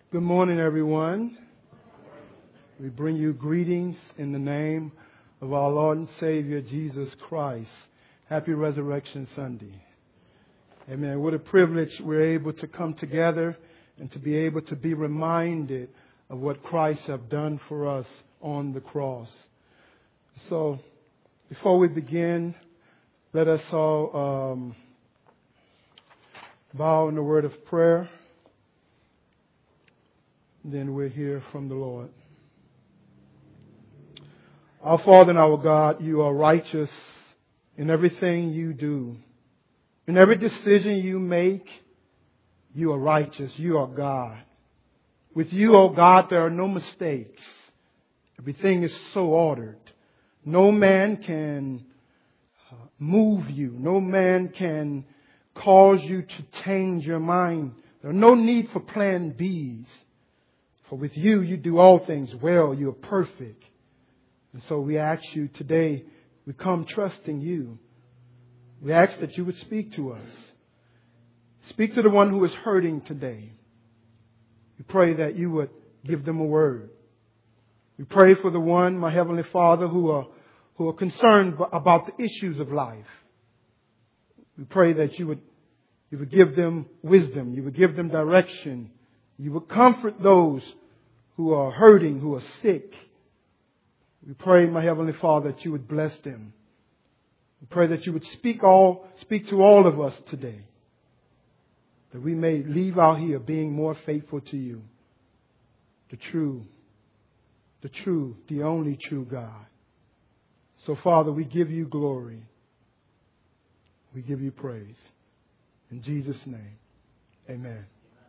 Good morning, everyone. We bring you greetings in the name of our Lord and Savior, Jesus Christ. Happy Resurrection Sunday. Amen. What a privilege we're able to come together and to be able to be reminded of what Christ has done for us on the cross. So, before we begin, let us all bow in the word of prayer. Then we'll hear from the Lord. Our Father and our God, you are righteous in everything you do. In every decision you make, you are righteous. You are God. With you, oh God, there are no mistakes. Everything is so ordered. No man can move you. No man can cause you to change your mind. There are no need for plan Bs. For with you, you do all things well. You are perfect. And so we ask you today, we come trusting you. We ask that you would speak to us. Speak to the one who is hurting today. We pray that you would give them a word. We pray for the one, my Heavenly Father, who are concerned about the issues of life. We pray that you would give them wisdom. You would give them direction. You would comfort those who are hurting, who are sick. We pray, my Heavenly Father, that you would bless them. We pray that you would speak to all of us today, that we may leave out here being more faithful to you, the only true God. So, Father, we give you glory. We give you praise. In Jesus' name, amen.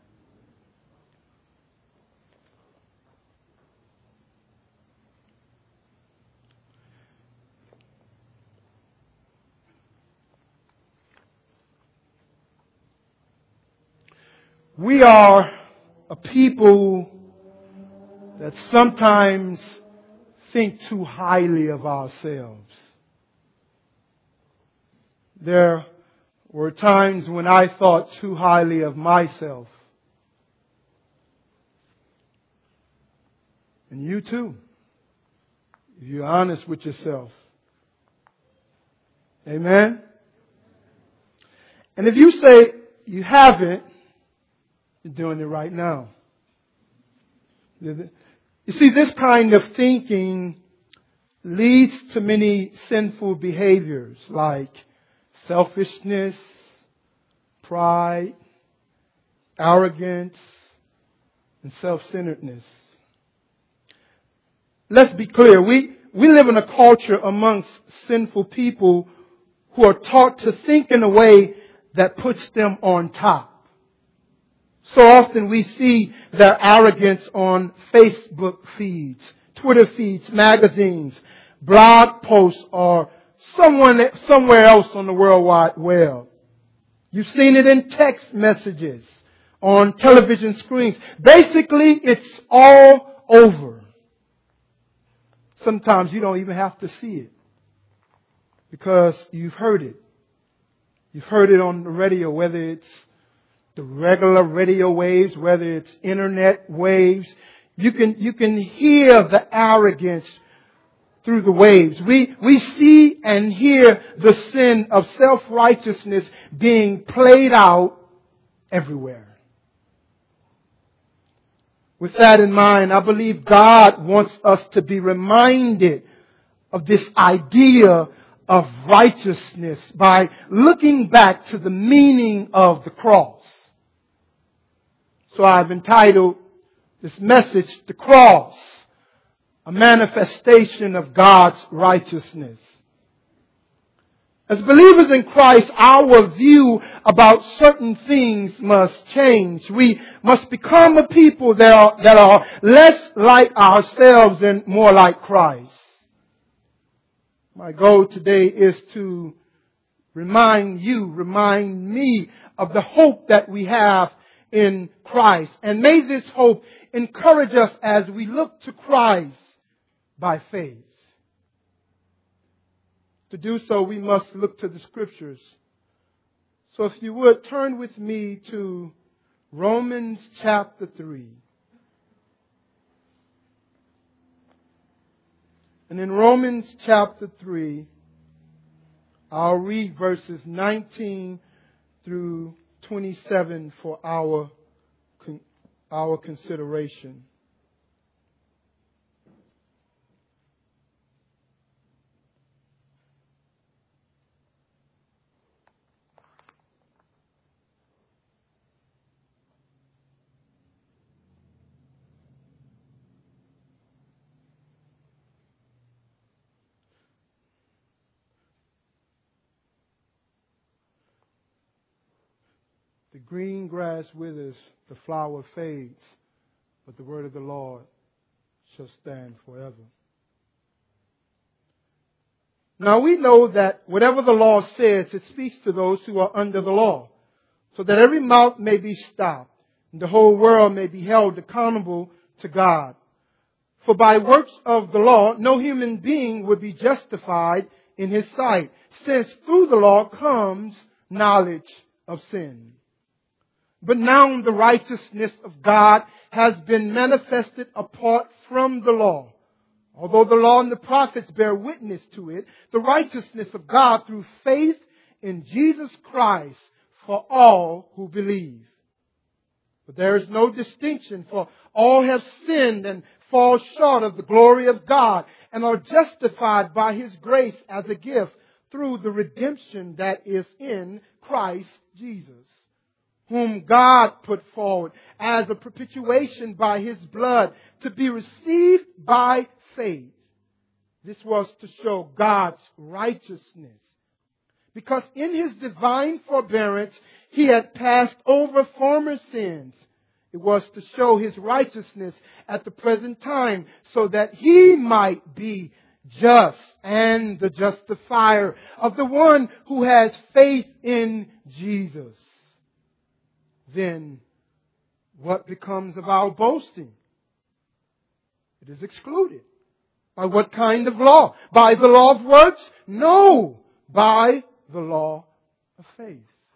We are a people that sometimes think too highly of ourselves. There were times when I thought too highly of myself. And you too, if you're honest with yourself. Amen? And if you say you haven't, you're doing it right now. You see, this kind of thinking leads to many sinful behaviors like selfishness, pride, arrogance, and self-centeredness. Let's be clear. We live in a culture amongst sinful people who are taught to think in a way that puts them on top. So often we see their arrogance on Facebook feeds, Twitter feeds, magazines, blog posts, or somewhere else on the World Wide Web. You've seen it in text messages, on television screens. Basically, it's all over. Sometimes you don't even have to see it because you've heard it. You've heard it on the radio, whether it's the regular radio waves, whether it's internet waves. You can hear the arrogance through the waves. We see and hear the sin of self-righteousness being played out everywhere. With that in mind, I believe God wants us to be reminded of this idea of righteousness by looking back to the meaning of the cross. So I've entitled this message, The Cross, a manifestation of God's righteousness. As believers in Christ, our view about certain things must change. We must become a people that are less like ourselves and more like Christ. My goal today is to remind me of the hope that we have in Christ. And may this hope encourage us as we look to Christ by faith. To do so, we must look to the Scriptures. So if you would, turn with me to Romans chapter 3. And in Romans chapter 3, I'll read verses 19 through 27 for our consideration. The green grass withers, the flower fades, but the word of the Lord shall stand forever. Now we know that whatever the law says, it speaks to those who are under the law, so that every mouth may be stopped, and the whole world may be held accountable to God. For by works of the law, no human being would be justified in his sight, since through the law comes knowledge of sin. But now the righteousness of God has been manifested apart from the law. Although the law and the prophets bear witness to it, the righteousness of God through faith in Jesus Christ for all who believe. But there is no distinction, for all have sinned and fall short of the glory of God and are justified by His grace as a gift through the redemption that is in Christ Jesus, whom God put forward as a propitiation by His blood to be received by faith. This was to show God's righteousness, because in His divine forbearance He had passed over former sins. It was to show His righteousness at the present time, so that He might be just and the justifier of the one who has faith in Jesus. Then what becomes of our boasting? It is excluded. By what kind of law? By the law of works? No, by the law of faith.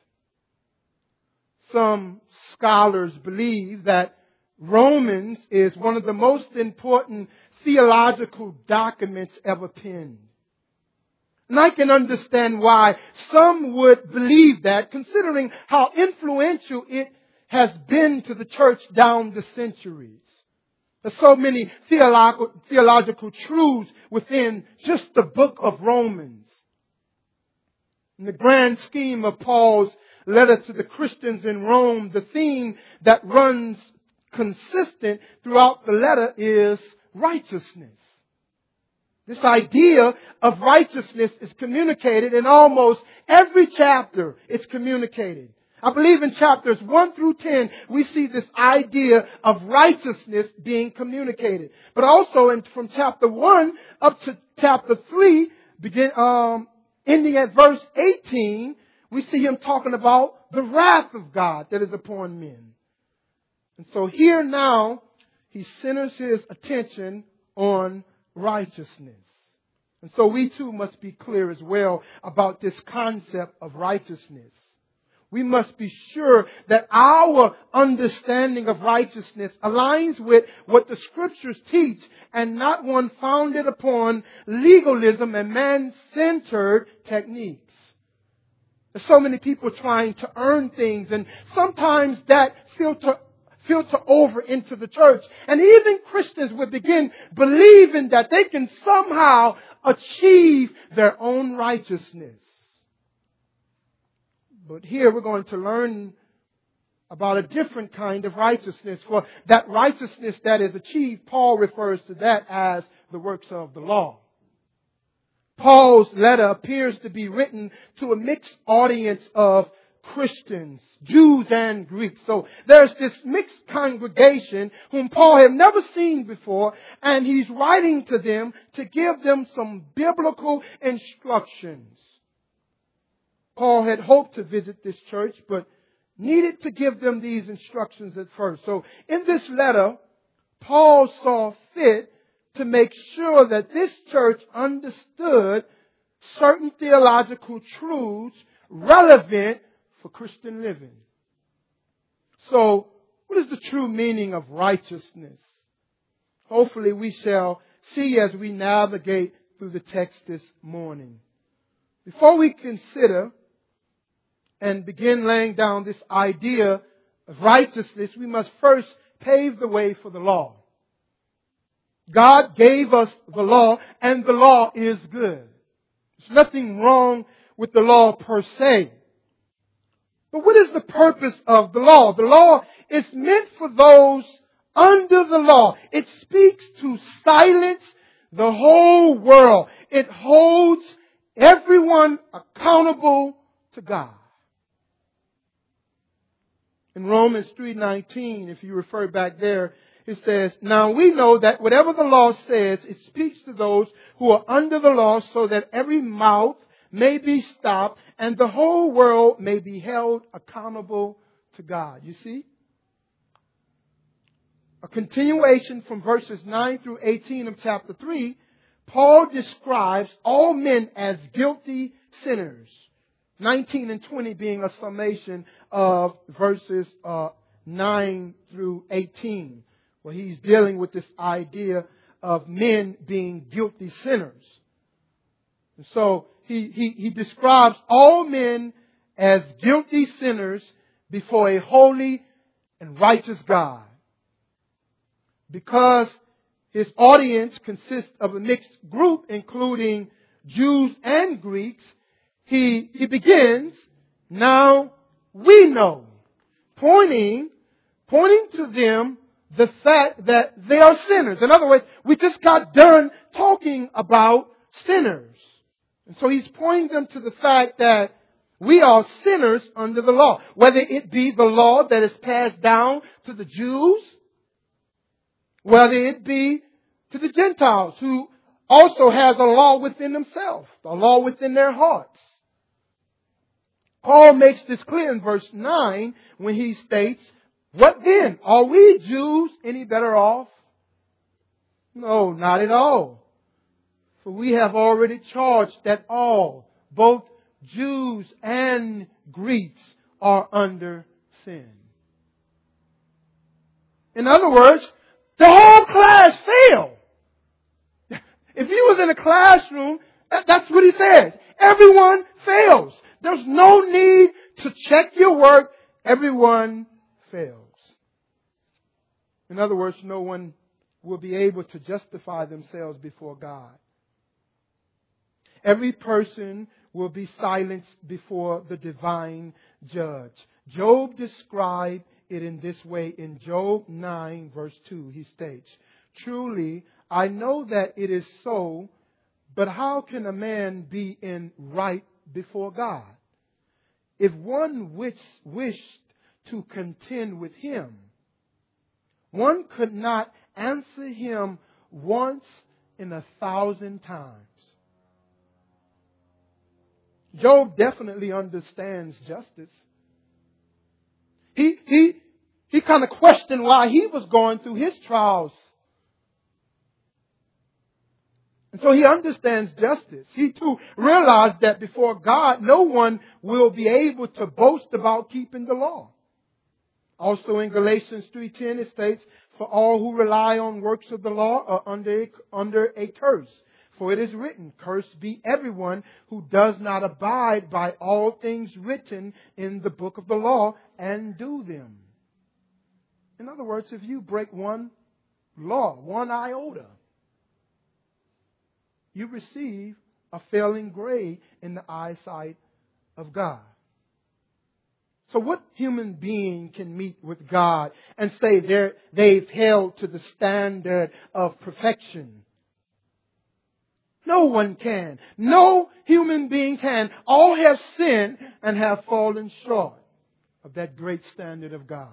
Some scholars believe that Romans is one of the most important theological documents ever penned. And I can understand why some would believe that, considering how influential it has been to the church down the centuries. There's so many theological truths within just the book of Romans. In the grand scheme of Paul's letter to the Christians in Rome, the theme that runs consistent throughout the letter is righteousness. This idea of righteousness is communicated in almost every chapter. It's communicated. I believe in chapters 1 through 10, we see this idea of righteousness being communicated. But also from chapter 1 up to chapter 3, ending at verse 18, we see him talking about the wrath of God that is upon men. And so here now, he centers his attention on righteousness. And so we too must be clear as well about this concept of righteousness. We must be sure that our understanding of righteousness aligns with what the Scriptures teach, and not one founded upon legalism and man-centered techniques. There's so many people trying to earn things, and sometimes that filter over into the church. And even Christians would begin believing that they can somehow achieve their own righteousness. But here we're going to learn about a different kind of righteousness. For that righteousness that is achieved, Paul refers to that as the works of the law. Paul's letter appears to be written to a mixed audience of Christians, Jews and Greeks. So there's this mixed congregation whom Paul had never seen before, and he's writing to them to give them some biblical instructions. Paul had hoped to visit this church, but needed to give them these instructions at first. So in this letter, Paul saw fit to make sure that this church understood certain theological truths relevant for Christian living. So, what is the true meaning of righteousness? Hopefully we shall see as we navigate through the text this morning. Before we consider and begin laying down this idea of righteousness, we must first pave the way for the law. God gave us the law, and the law is good. There's nothing wrong with the law per se. But what is the purpose of the law? The law is meant for those under the law. It speaks to silence the whole world. It holds everyone accountable to God. In Romans 3:19, if you refer back there, it says, "Now we know that whatever the law says, it speaks to those who are under the law, so that every mouth may be stopped and the whole world may be held accountable to God." You see? A continuation from verses 9 through 18 of chapter 3, Paul describes all men as guilty sinners. 19 and 20 being a summation of verses 9 through 18, where he's dealing with this idea of men being guilty sinners. And so he describes all men as guilty sinners before a holy and righteous God. Because his audience consists of a mixed group, including Jews and Greeks, he begins, "Now we know," pointing to them the fact that they are sinners. In other words, we just got done talking about sinners. And so he's pointing them to the fact that we are sinners under the law. Whether it be the law that is passed down to the Jews, whether it be to the Gentiles who also has a law within themselves, a law within their hearts. Paul makes this clear in verse 9 when he states, "What then? Are we Jews any better off? No, not at all. For we have already charged that all, both Jews and Greeks, are under sin." In other words, the whole class failed. If you was in a classroom, that's what he says. Everyone fails. There's no need to check your work. Everyone fails. In other words, no one will be able to justify themselves before God. Every person will be silenced before the divine judge. Job described it in this way in Job 9 verse 2. He states, "Truly, I know that it is so, but how can a man be in right before God? If one wished to contend with him, one could not answer him once in 1,000 times." Job definitely understands justice. He kind of questioned why he was going through his trials. And so he understands justice. He too realized that before God, no one will be able to boast about keeping the law. Also in Galatians 3:10 it states, "For all who rely on works of the law are under a curse. For it is written, cursed be everyone who does not abide by all things written in the book of the law and do them." In other words, if you break one law, one iota, you receive a failing grade in the eyesight of God. So what human being can meet with God and say they've held to the standard of perfection? No one can. No human being can. All have sinned and have fallen short of that great standard of God.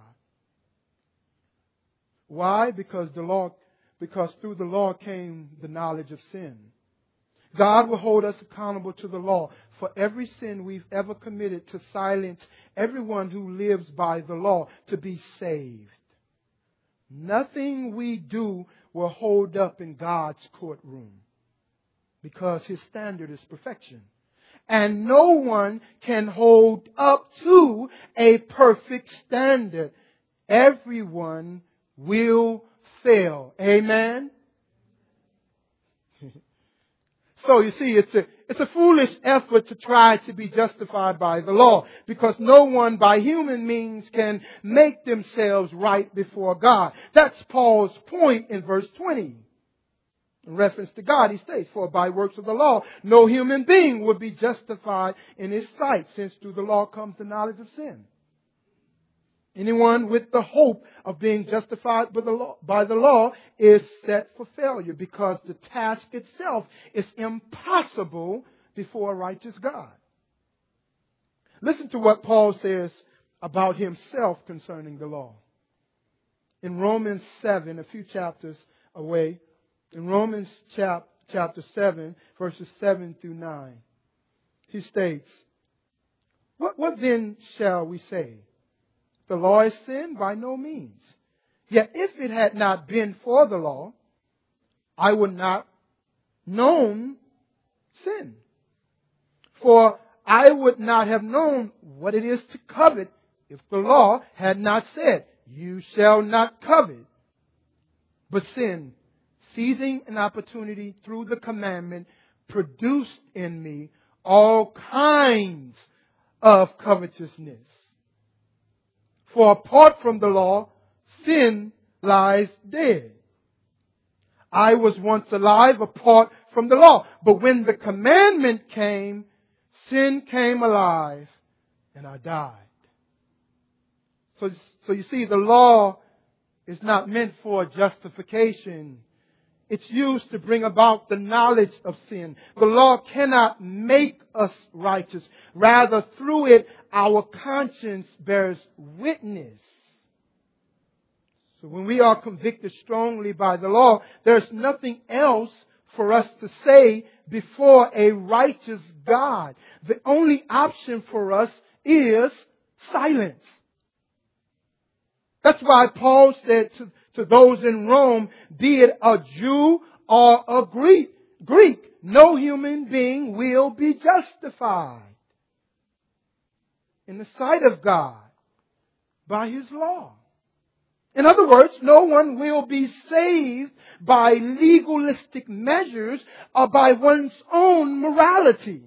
Why? Because through the law came the knowledge of sin. God will hold us accountable to the law for every sin we've ever committed to silence everyone who lives by the law to be saved. Nothing we do will hold up in God's courtroom because His standard is perfection. And no one can hold up to a perfect standard. Everyone will fail. Amen? So you see, it's a foolish effort to try to be justified by the law, because no one by human means can make themselves right before God. That's Paul's point in verse 20. In reference to God, he states, "For by works of the law, no human being would be justified in his sight, since through the law comes the knowledge of sin." Anyone with the hope of being justified by the law is set for failure, because the task itself is impossible before a righteous God. Listen to what Paul says about himself concerning the law. In Romans 7, a few chapters away, in Romans chapter 7, verses 7 through 9, he states, What then shall we say? The law is sin? By no means. Yet if it had not been for the law, I would not known sin. For I would not have known what it is to covet if the law had not said, "You shall not covet." But sin, seizing an opportunity through the commandment, produced in me all kinds of covetousness. For apart from the law, sin lies dead. I was once alive apart from the law, but when the commandment came, sin came alive and I died. So you see, the law is not meant for justification. It's used to bring about the knowledge of sin. The law cannot make us righteous. Rather, through it, our conscience bears witness. So when we are convicted strongly by the law, there's nothing else for us to say before a righteous God. The only option for us is silence. That's why Paul said to those in Rome, be it a Jew or a Greek, no human being will be justified in the sight of God by His law. In other words, no one will be saved by legalistic measures or by one's own morality.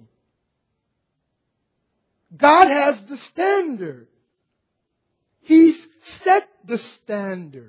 God has the standard. He's set the standard.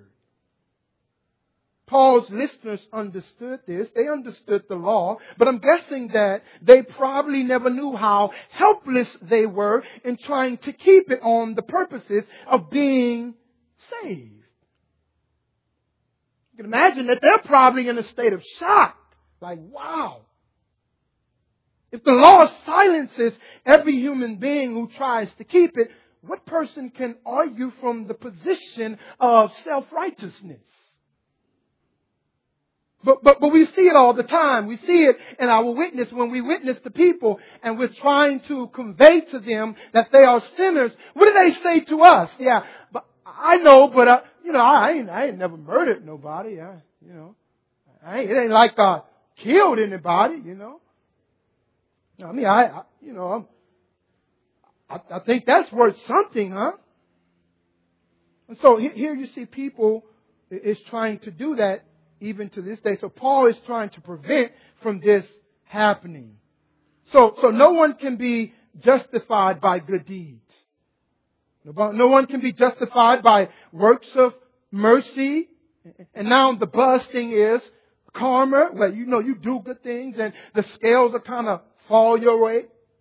Paul's listeners understood this. They understood the law, but I'm guessing that they probably never knew how helpless they were in trying to keep it on the purposes of being saved. You can imagine that they're probably in a state of shock. Like, wow. If the law silences every human being who tries to keep it, what person can argue from the position of self-righteousness? But we see it all the time. We see it in our witness when we witness to people and we're trying to convey to them that they are sinners. What do they say to us? Yeah, but I know, but I ain't never murdered nobody. It ain't like I killed anybody. I mean, I think that's worth something, huh? And so here you see people is trying to do that even to this day. So Paul is trying to prevent from this happening. So no one can be justified by good deeds. No one can be justified by works of mercy. And now the buzz thing is karma, where you do good things and the scales are kind of fall your way.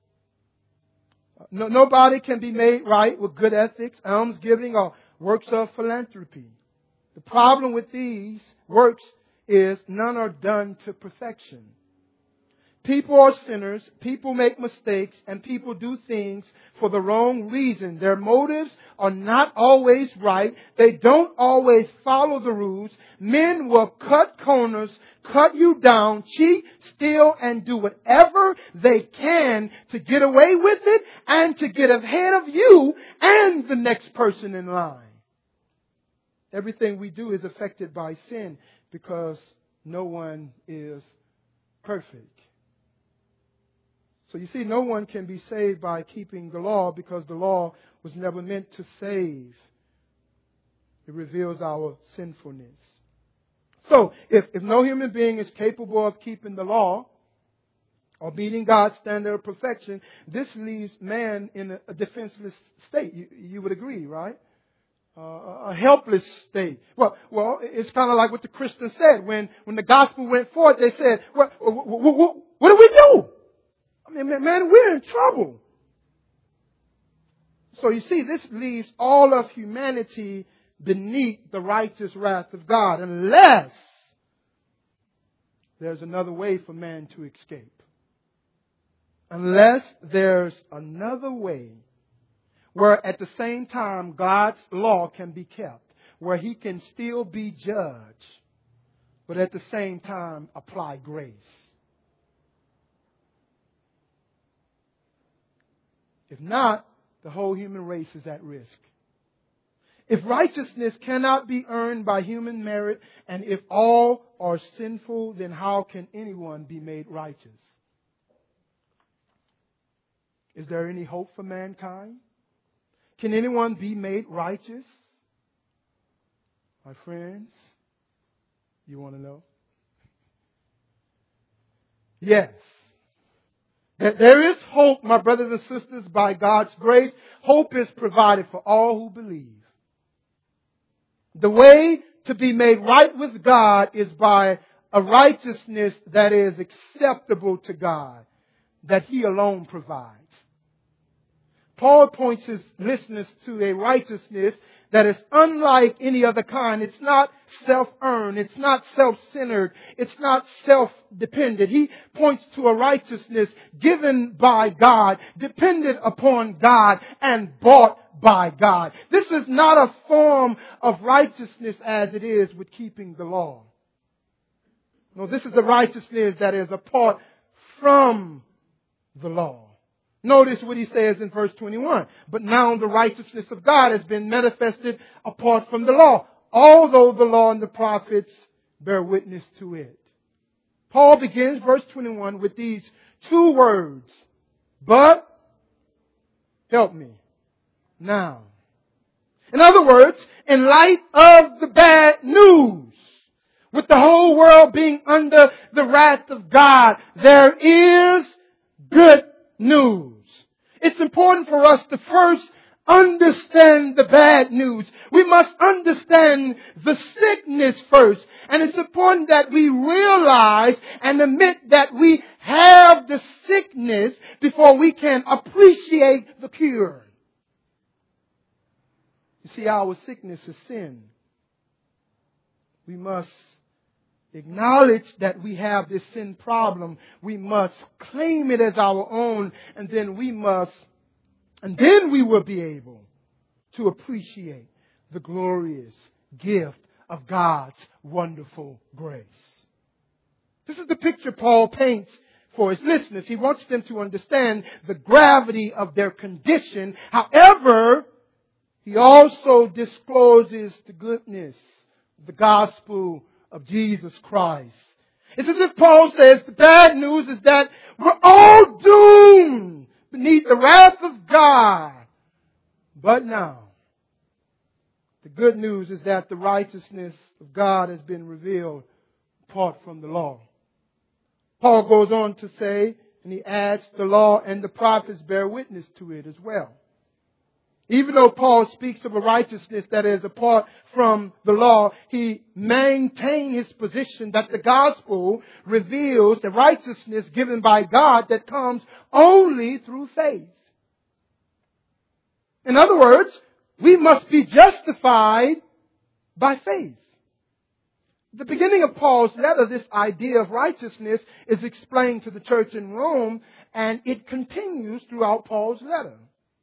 Nobody can be made right with good ethics, almsgiving, or works of philanthropy. The problem with these works is none are done to perfection. People are sinners, people make mistakes, and people do things for the wrong reason. Their motives are not always right. They don't always follow the rules. Men will cut corners, cut you down, cheat, steal, and do whatever they can to get away with it and to get ahead of you and the next person in line. Everything we do is affected by sin because no one is perfect. So you see, no one can be saved by keeping the law because the law was never meant to save. It reveals our sinfulness. So if no human being is capable of keeping the law, or meeting God's standard of perfection, this leaves man in a defenseless state. You would agree, right? A helpless state. Well, it's kind of like what the Christians said when the gospel went forth. They said, "What do we do? I mean, man, we're in trouble." So you see, this leaves all of humanity beneath the righteous wrath of God, unless there's another way for man to escape. Unless there's another way where at the same time God's law can be kept, where He can still be judged, but at the same time apply grace. If not, the whole human race is at risk. If righteousness cannot be earned by human merit, and if all are sinful, then how can anyone be made righteous? Is there any hope for mankind? Can anyone be made righteous? My friends, you want to know? Yes. There is hope, my brothers and sisters, by God's grace. Hope is provided for all who believe. The way to be made right with God is by a righteousness that is acceptable to God, that He alone provides. Paul points his listeners to a righteousness that is unlike any other kind. It's not self-earned. It's not self-centered. It's not self-dependent. He points to a righteousness given by God, dependent upon God, and bought by God. This is not a form of righteousness as it is with keeping the law. No, this is a righteousness that is apart from the law. Notice what he says in verse 21. But now the righteousness of God has been manifested apart from the law, although the law and the prophets bear witness to it. Paul begins verse 21 with these two words. But, help me, now. In other words, in light of the bad news, with the whole world being under the wrath of God, there is good news. It's important for us to first understand the bad news. We must understand the sickness first. And it's important that we realize and admit that we have the sickness before we can appreciate the cure. You see, our sickness is sin. We must acknowledge that we have this sin problem. We must claim it as our own, and then we will be able to appreciate the glorious gift of God's wonderful grace. This is the picture Paul paints for his listeners. He wants them to understand the gravity of their condition. However, he also discloses the goodness of the gospel of Jesus Christ. It's as if Paul says the bad news is that we're all doomed beneath the wrath of God. But now, the good news is that the righteousness of God has been revealed apart from the law. Paul goes on to say, and he adds, the law and the prophets bear witness to it as well. Even though Paul speaks of a righteousness that is apart from the law, he maintains his position that the gospel reveals the righteousness given by God that comes only through faith. In other words, we must be justified by faith. At the beginning of Paul's letter, this idea of righteousness is explained to the church in Rome, and it continues throughout Paul's letter.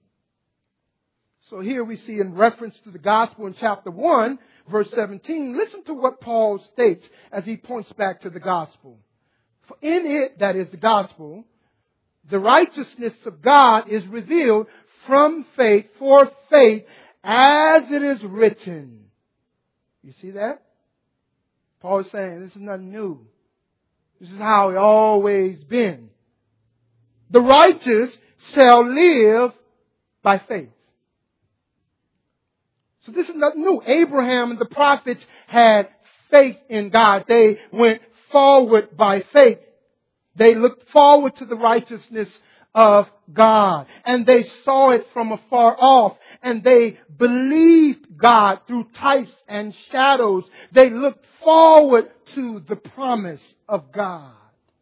So here we see in reference to the gospel in chapter 1, verse 17, listen to what Paul states as he points back to the gospel. For in it, that is the gospel, the righteousness of God is revealed from faith for faith, as it is written. You see that? Paul is saying this is nothing new. This is how it always been. The righteous shall live by faith. So this is nothing new. Abraham and the prophets had faith in God. They went forward by faith. They looked forward to the righteousness of God, and they saw it from afar off, and they believed God through types and shadows. They looked forward to the promise of God.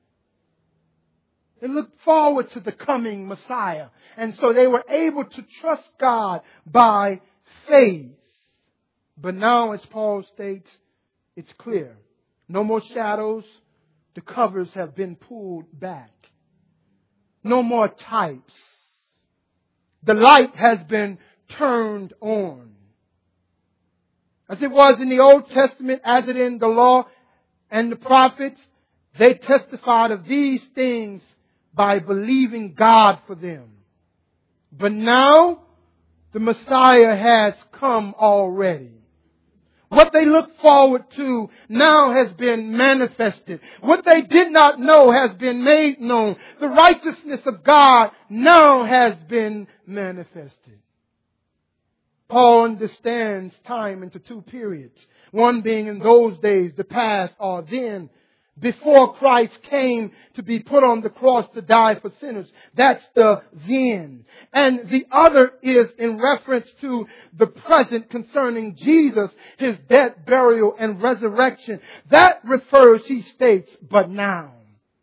They looked forward to the coming Messiah. And so they were able to trust God by faith. But now, as Paul states, it's clear. No more shadows. The covers have been pulled back. No more types. The light has been turned on. As it was in the Old Testament, as it in the law and the prophets, they testified of these things by believing God for them. But now, the Messiah has come already. What they looked forward to now has been manifested. What they did not know has been made known. The righteousness of God now has been manifested. Paul understands time into two periods. One being in those days, the past, or then, before Christ came to be put on the cross to die for sinners. That's the then. And the other is in reference to the present concerning Jesus, His death, burial, and resurrection. That refers, he states, but now.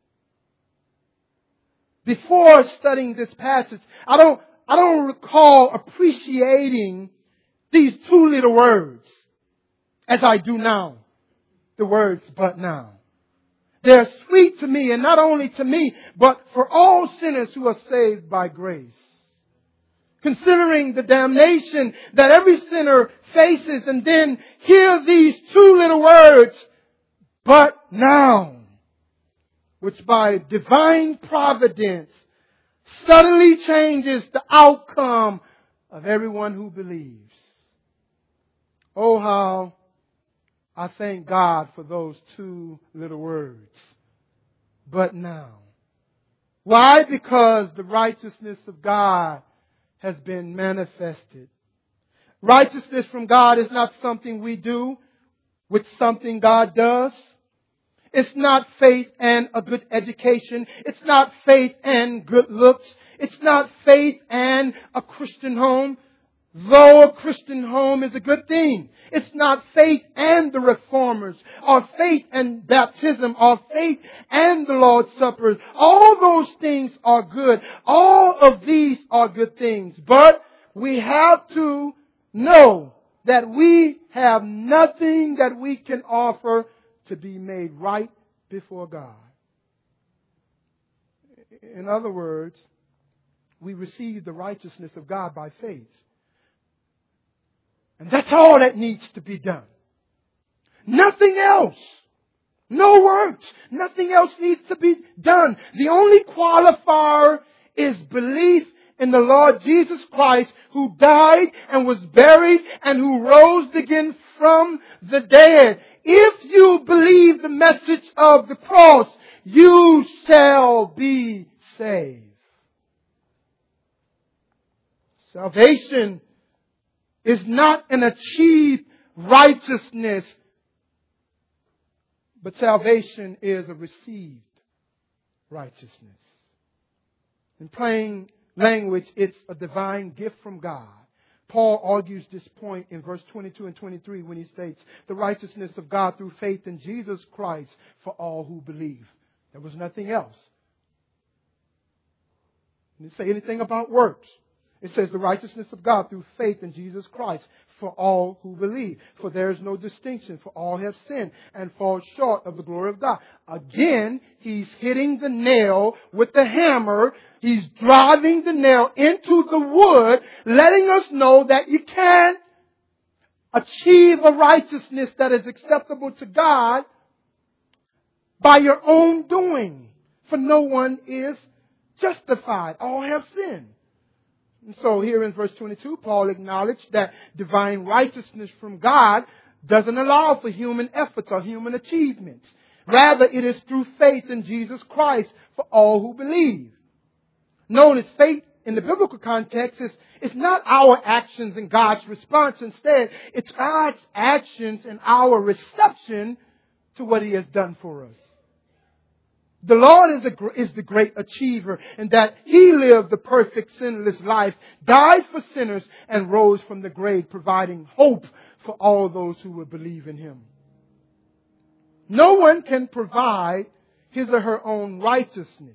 Before studying this passage, I don't recall appreciating these two little words as I do now. The words, but now. They're sweet to me, and not only to me, but for all sinners who are saved by grace. Considering the damnation that every sinner faces, and then hear these two little words, but now, which by divine providence suddenly changes the outcome of everyone who believes. Oh, how I thank God for those two little words. But now. Why? Because the righteousness of God has been manifested. Righteousness from God is not something we do, with something God does. It's not faith and a good education. It's not faith and good looks. It's not faith and a Christian home. Though a Christian home is a good thing, it's not faith and the reformers, or faith and baptism, or faith and the Lord's Supper. All those things are good. All of these are good things. But we have to know that we have nothing that we can offer to be made right before God. In other words, we receive the righteousness of God by faith. And that's all that needs to be done. Nothing else. No works. Nothing else needs to be done. The only qualifier is belief in the Lord Jesus Christ, who died and was buried and who rose again from the dead. If you believe the message of the cross, you shall be saved. Salvation is not an achieved righteousness, but salvation is a received righteousness. In plain language, it's a divine gift from God. Paul argues this point in verse 22 and 23 when he states, the righteousness of God through faith in Jesus Christ for all who believe. There was nothing else. It didn't say anything about works. It says the righteousness of God through faith in Jesus Christ for all who believe. For there is no distinction, for all have sinned and fall short of the glory of God. Again, he's hitting the nail with the hammer. He's driving the nail into the wood, letting us know that you can't achieve a righteousness that is acceptable to God by your own doing. For no one is justified. All have sinned. And so here in verse 22, Paul acknowledged that divine righteousness from God doesn't allow for human efforts or human achievements. Rather, it is through faith in Jesus Christ for all who believe. Notice faith in the biblical context is not our actions and God's response. Instead, it's God's actions and our reception to what He has done for us. The Lord is the great achiever, and that He lived the perfect sinless life, died for sinners, and rose from the grave, providing hope for all those who would believe in Him. No one can provide his or her own righteousness.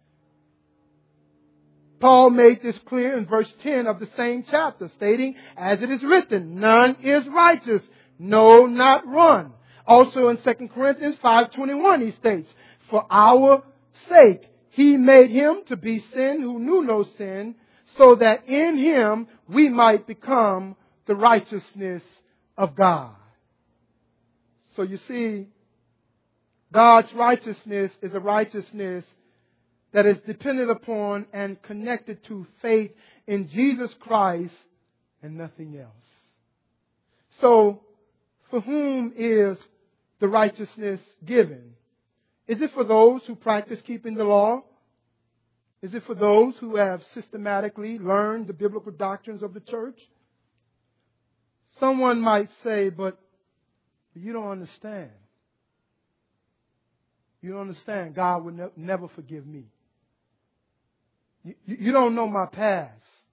Paul made this clear in verse 10 of the same chapter, stating, as it is written, none is righteous, no, not one. Also in 2 Corinthians 5:21 he states, for our sake He made Him to be sin who knew no sin, so that in Him we might become the righteousness of God. So you see, God's righteousness is a righteousness that is dependent upon and connected to faith in Jesus Christ and nothing else. So, for whom is the righteousness given? Is it for those who practice keeping the law? Is it for those who have systematically learned the biblical doctrines of the church? Someone might say, but you don't understand. You don't understand. God would never forgive me. You don't know my past.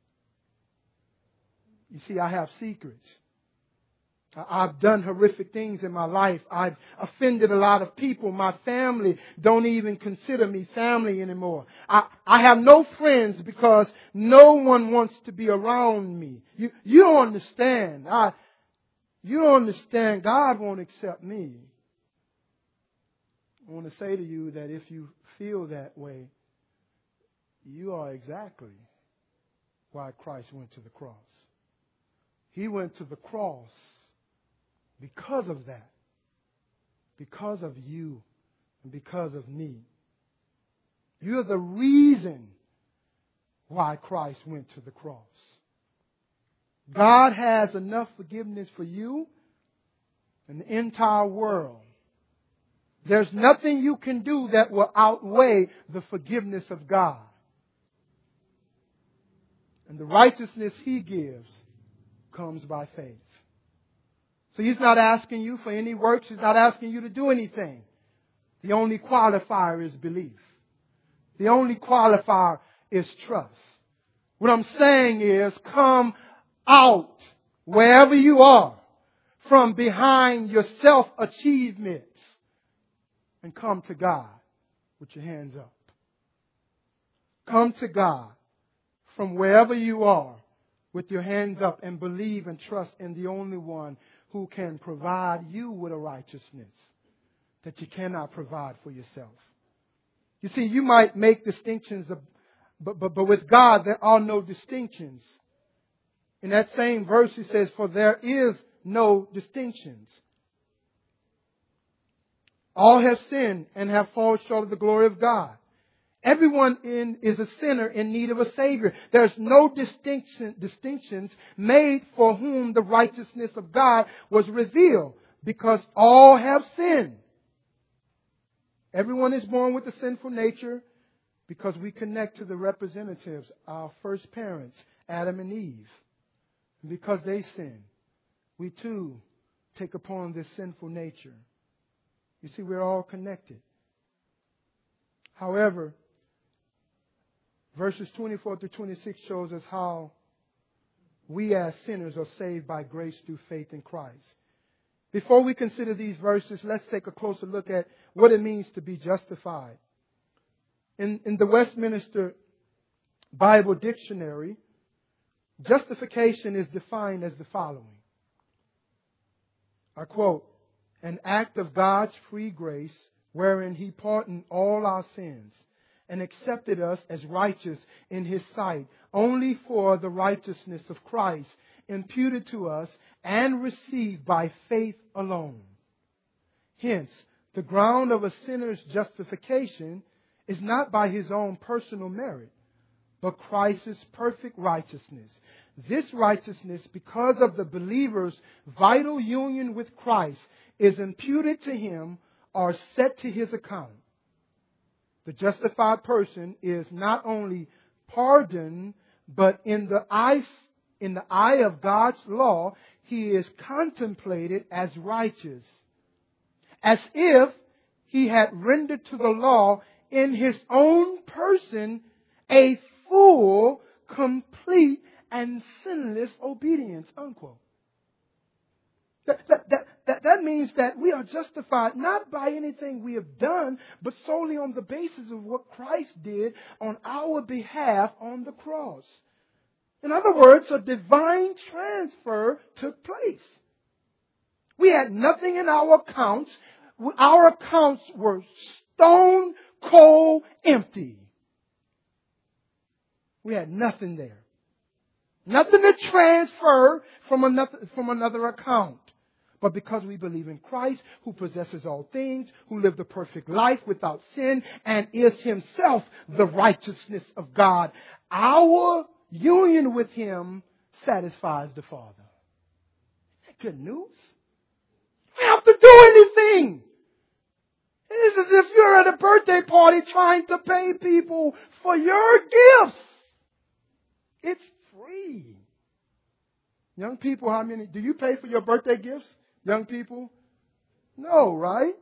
You see, I have secrets. I've done horrific things in my life. I've offended a lot of people. My family don't even consider me family anymore. I have no friends because no one wants to be around me. You don't understand. You don't understand. God won't accept me. I want to say to you that if you feel that way, you are exactly why Christ went to the cross. He went to the cross because of that. Because of you and because of me. You're the reason why Christ went to the cross. God has enough forgiveness for you and the entire world. There's nothing you can do that will outweigh the forgiveness of God. And the righteousness He gives comes by faith. So He's not asking you for any works. He's not asking you to do anything. The only qualifier is belief. The only qualifier is trust. What I'm saying is, come out wherever you are from behind your self-achievements and come to God with your hands up. Come to God from wherever you are with your hands up and believe and trust in the only one who can provide you with a righteousness that you cannot provide for yourself. You see, you might make distinctions, but with God there are no distinctions. In that same verse He says, for there is no distinctions. All have sinned and have fallen short of the glory of God. Everyone is a sinner in need of a Savior. There's no distinctions made for whom the righteousness of God was revealed, because all have sinned. Everyone is born with a sinful nature because we connect to the representatives, our first parents, Adam and Eve. And because they sinned, we too take upon this sinful nature. You see, we're all connected. However, verses 24 through 26 shows us how we as sinners are saved by grace through faith in Christ. Before we consider these verses, let's take a closer look at what it means to be justified. In the Westminster Bible Dictionary, justification is defined as the following. I quote, an act of God's free grace wherein He pardoned all our sins and accepted us as righteous in His sight only for the righteousness of Christ imputed to us and received by faith alone. Hence, the ground of a sinner's justification is not by his own personal merit, but Christ's perfect righteousness. This righteousness, because of the believer's vital union with Christ, is imputed to him or set to his account. The justified person is not only pardoned, but in the eye of God's law, he is contemplated as righteous, as if he had rendered to the law in His own person a full, complete, and sinless obedience, unquote. That means that we are justified not by anything we have done, but solely on the basis of what Christ did on our behalf on the cross. In other words, a divine transfer took place. We had nothing in our accounts. Our accounts were stone cold empty. We had nothing there. Nothing to transfer from another account. But because we believe in Christ, who possesses all things, who lived a perfect life without sin, and is Himself the righteousness of God, our union with Him satisfies the Father. Isn't that good news? You don't have to do anything. It's as if you're at a birthday party trying to pay people for your gifts. It's free. Young people, how many? Do you pay for your birthday gifts? Young people? No, right?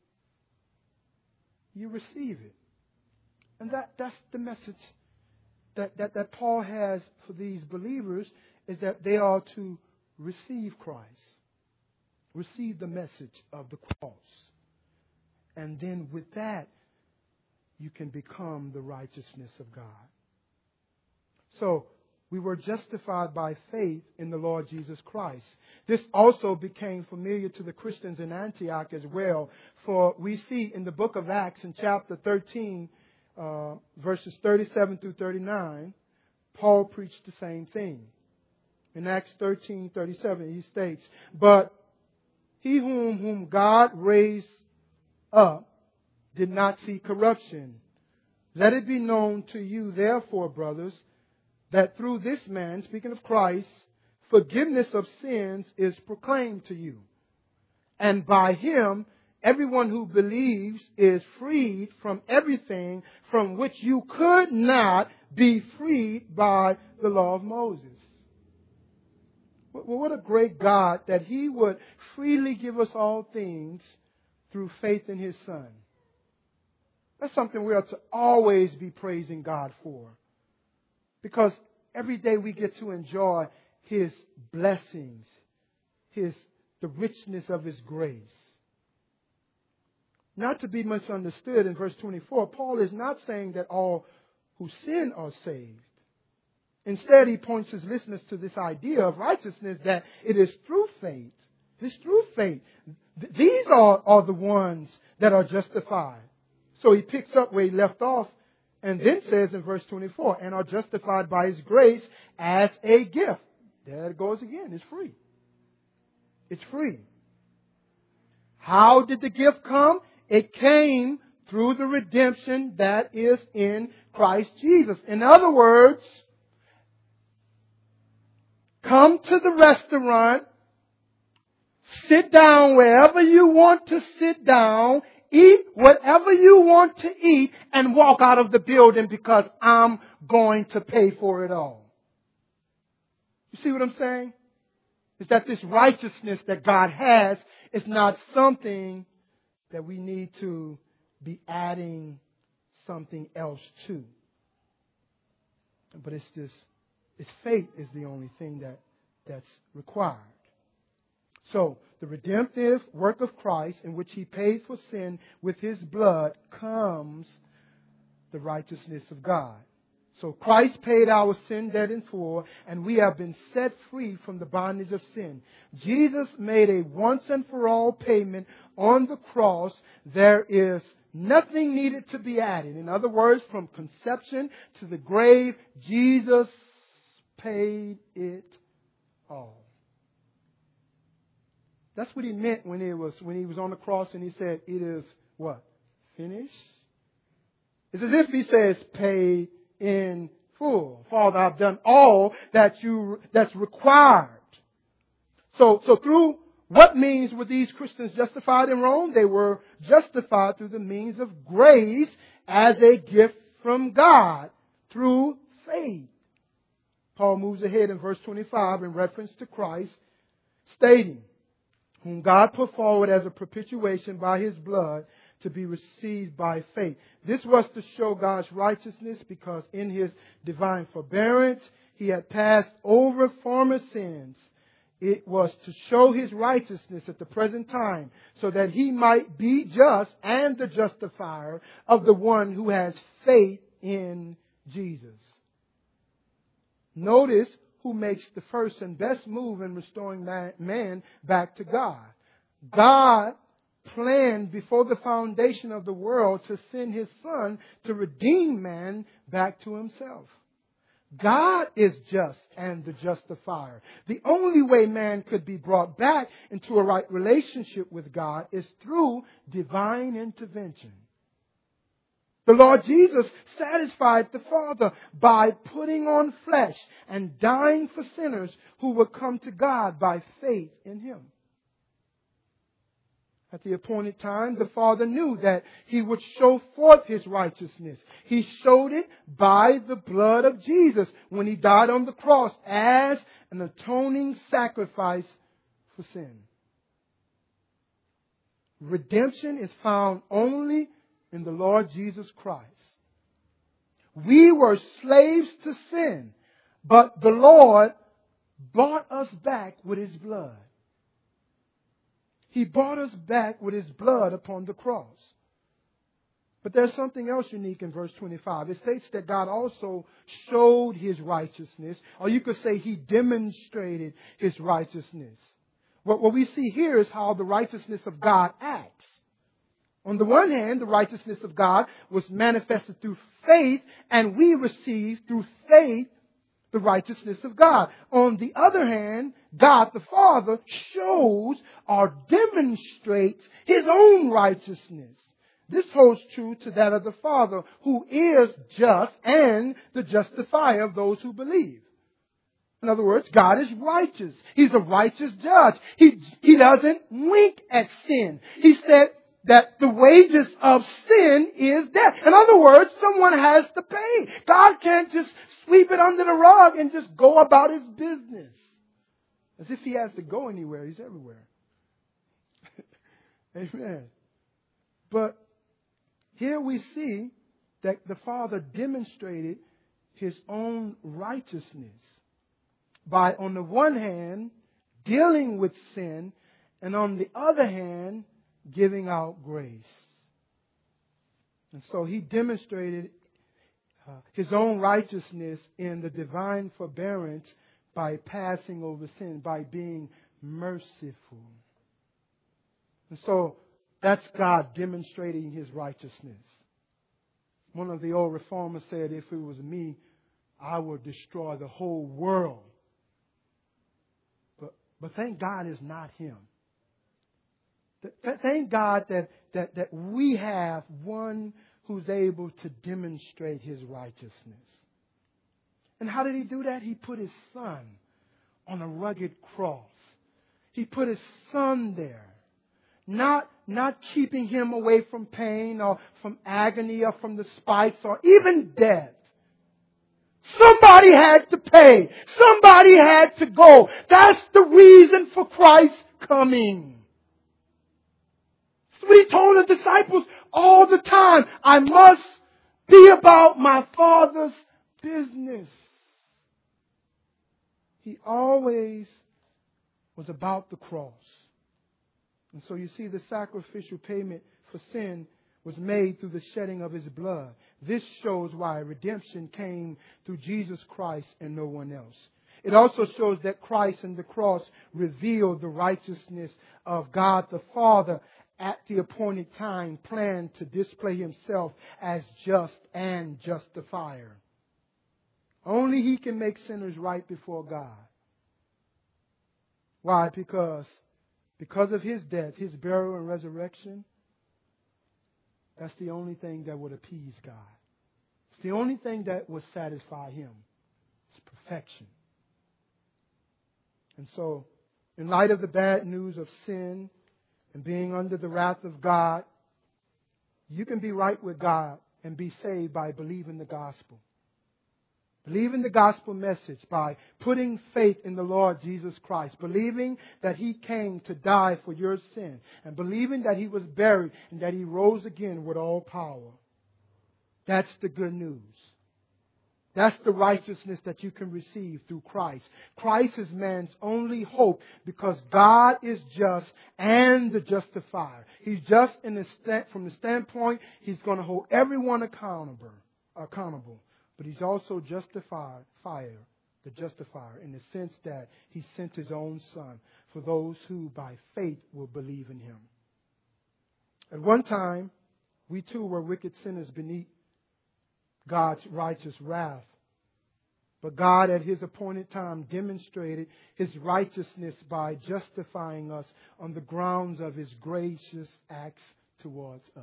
You receive it. And that's the message that Paul has for these believers, is that they are to receive Christ. Receive the message of the cross. And then with that, you can become the righteousness of God. So, we were justified by faith in the Lord Jesus Christ. This also became familiar to the Christians in Antioch as well. For we see in the book of Acts in chapter 13, verses 37 through 39, Paul preached the same thing. In Acts 13:37, he states, "But he whom God raised up did not see corruption. Let it be known to you, therefore, brothers, that through this man," speaking of Christ, "forgiveness of sins is proclaimed to you. And by Him, everyone who believes is freed from everything from which you could not be freed by the law of Moses." Well, what a great God that He would freely give us all things through faith in His Son. That's something we are to always be praising God for. Because every day we get to enjoy His blessings, the richness of His grace. Not to be misunderstood, in verse 24, Paul is not saying that all who sin are saved. Instead, he points his listeners to this idea of righteousness, that it is through faith. It's through faith. These are the ones that are justified. So he picks up where he left off and then says in verse 24, "and are justified by His grace as a gift." There it goes again. It's free. It's free. How did the gift come? It came through the redemption that is in Christ Jesus. In other words, come to the restaurant, sit down wherever you want to sit down, eat whatever you want to eat, and walk out of the building because I'm going to pay for it all. You see what I'm saying? Is that this righteousness that God has is not something that we need to be adding something else to. But it's faith is the only thing that's required. So, the redemptive work of Christ, in which He paid for sin with His blood, comes the righteousness of God. So Christ paid our sin debt in full, and we have been set free from the bondage of sin. Jesus made a once and for all payment on the cross. There is nothing needed to be added. In other words, from conception to the grave, Jesus paid it all. That's what He meant when He was on the cross and He said, "It is" what? "Finished." It's as if He says, "Paid in full. Father, I've done all that's required." So through what means were these Christians justified in Rome? They were justified through the means of grace as a gift from God through faith. Paul moves ahead in verse 25 in reference to Christ, stating, "Whom God put forward as a propitiation by His blood to be received by faith. This was to show God's righteousness because in His divine forbearance, He had passed over former sins. It was to show His righteousness at the present time so that He might be just and the justifier of the one who has faith in Jesus. Notice who makes the first and best move in restoring man back to God. God planned before the foundation of the world to send His Son to redeem man back to Himself. God is just and the justifier. The only way man could be brought back into a right relationship with God is through divine intervention. The Lord Jesus satisfied the Father by putting on flesh and dying for sinners who would come to God by faith in Him. At the appointed time, the Father knew that He would show forth His righteousness. He showed it by the blood of Jesus when He died on the cross as an atoning sacrifice for sin. Redemption is found only in the Lord Jesus Christ. We were slaves to sin, but the Lord bought us back with His blood. He bought us back with His blood upon the cross. But there's something else unique in verse 25. It states that God also showed His righteousness, or you could say He demonstrated His righteousness. What we see here is how the righteousness of God acts. On the one hand, the righteousness of God was manifested through faith, and we receive through faith the righteousness of God. On the other hand, God the Father shows or demonstrates His own righteousness. This holds true to that of the Father, who is just and the justifier of those who believe. In other words, God is righteous. He's a righteous judge. He doesn't wink at sin. He said that the wages of sin is death. In other words, someone has to pay. God can't just sweep it under the rug and just go about His business. As if He has to go anywhere. He's everywhere. Amen. But here we see that the Father demonstrated His own righteousness by, on the one hand, dealing with sin, and on the other hand, giving out grace. And so He demonstrated His own righteousness in the divine forbearance by passing over sin, by being merciful. And so that's God demonstrating His righteousness. One of the old reformers said, if it was me, I would destroy the whole world. But thank God it's not him. Thank God that we have one who's able to demonstrate His righteousness. And how did He do that? He put His Son on a rugged cross. He put His Son there. Not keeping Him away from pain or from agony or from the spikes or even death. Somebody had to pay. Somebody had to go. That's the reason for Christ's coming. That's what He told the disciples all the time. I must be about my Father's business. He always was about the cross. And so you see the sacrificial payment for sin was made through the shedding of His blood. This shows why redemption came through Jesus Christ and no one else. It also shows that Christ and the cross revealed the righteousness of God the Father at the appointed time, planned to display Himself as just and justifier. Only He can make sinners right before God. Why? Because of His death, His burial and resurrection, that's the only thing that would appease God. It's the only thing that would satisfy Him. It's perfection. And so, in light of the bad news of sin and being under the wrath of God, you can be right with God and be saved by believing the gospel. Believing the gospel message by putting faith in the Lord Jesus Christ. Believing that He came to die for your sin. And believing that He was buried and that He rose again with all power. That's the good news. That's the righteousness that you can receive through Christ. Christ is man's only hope because God is just and the justifier. He's just from the standpoint He's going to hold everyone accountable. But He's also the justifier in the sense that He sent His own Son for those who by faith will believe in Him. At one time, we too were wicked sinners beneath God's righteous wrath. But God at His appointed time demonstrated His righteousness by justifying us on the grounds of His gracious acts towards us.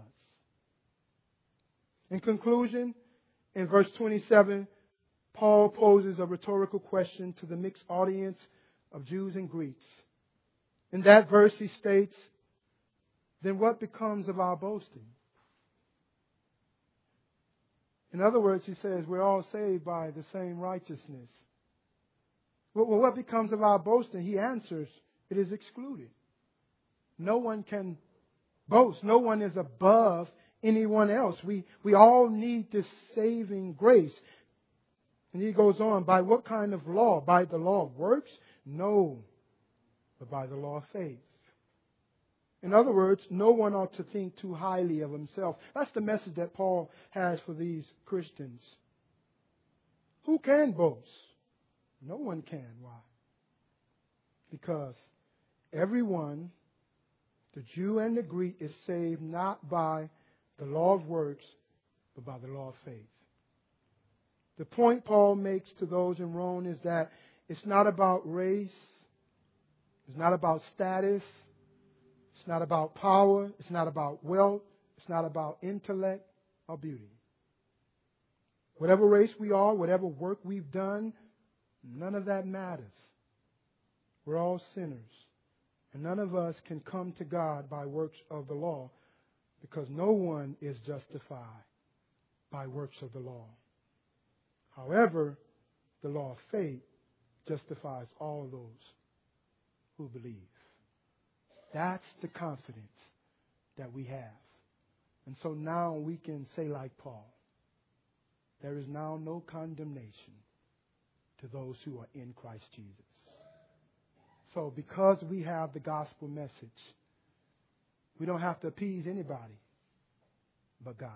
In conclusion, in verse 27, Paul poses a rhetorical question to the mixed audience of Jews and Greeks. In that verse he states, then what becomes of our boasting? In other words, he says, we're all saved by the same righteousness. Well, what becomes of our boasting? He answers, it is excluded. No one can boast. No one is above anyone else. We all need this saving grace. And he goes on, by what kind of law? By the law of works? No, but by the law of faith. In other words, no one ought to think too highly of himself. That's the message that Paul has for these Christians. Who can boast? No one can. Why? Because everyone, the Jew and the Greek, is saved not by the law of works, but by the law of faith. The point Paul makes to those in Rome is that it's not about race, it's not about status, it's not about power, it's not about wealth, it's not about intellect or beauty. Whatever race we are, whatever work we've done, none of that matters. We're all sinners. And none of us can come to God by works of the law because no one is justified by works of the law. However, the law of faith justifies all those who believe. That's the confidence that we have. And so now we can say like Paul, there is now no condemnation to those who are in Christ Jesus. So because we have the gospel message, we don't have to appease anybody but God.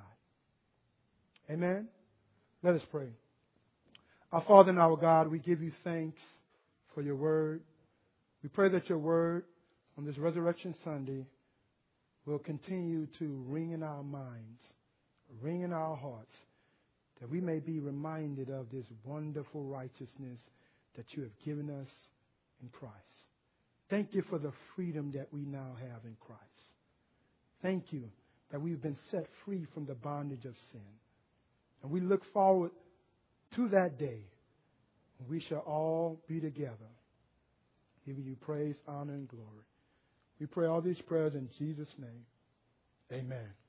Amen? Let us pray. Our Father and our God, we give you thanks for your word. We pray that your word on this Resurrection Sunday will continue to ring in our minds, ring in our hearts, that we may be reminded of this wonderful righteousness that you have given us in Christ. Thank you for the freedom that we now have in Christ. Thank you that we've been set free from the bondage of sin. And we look forward to that day when we shall all be together, giving you praise, honor, and glory. We pray all these prayers in Jesus' name. Amen.